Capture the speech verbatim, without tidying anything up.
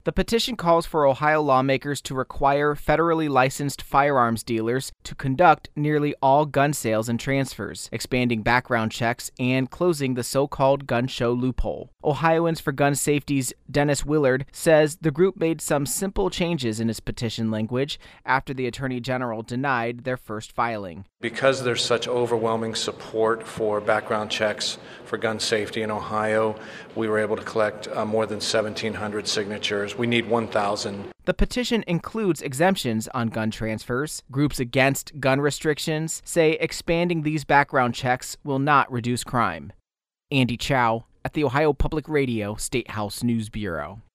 The petition calls for Ohio lawmakers to require federally licensed firearms dealers to conduct nearly all gun sales and transfers, expanding background checks, and closing the so-called gun show loophole. Ohioans for Gun Safety's Dennis Willard says the group made some simple changes in its petition language after the Attorney General denied their first filing. Because there's such overwhelming support for background checks for gun safety in Ohio, we were able to collect uh, more than seventeen hundred signatures. We need one thousand. The petition includes exemptions on gun transfers. Groups against gun restrictions say expanding these background checks will not reduce crime. Andy Chow at the Ohio Public Radio State House News Bureau.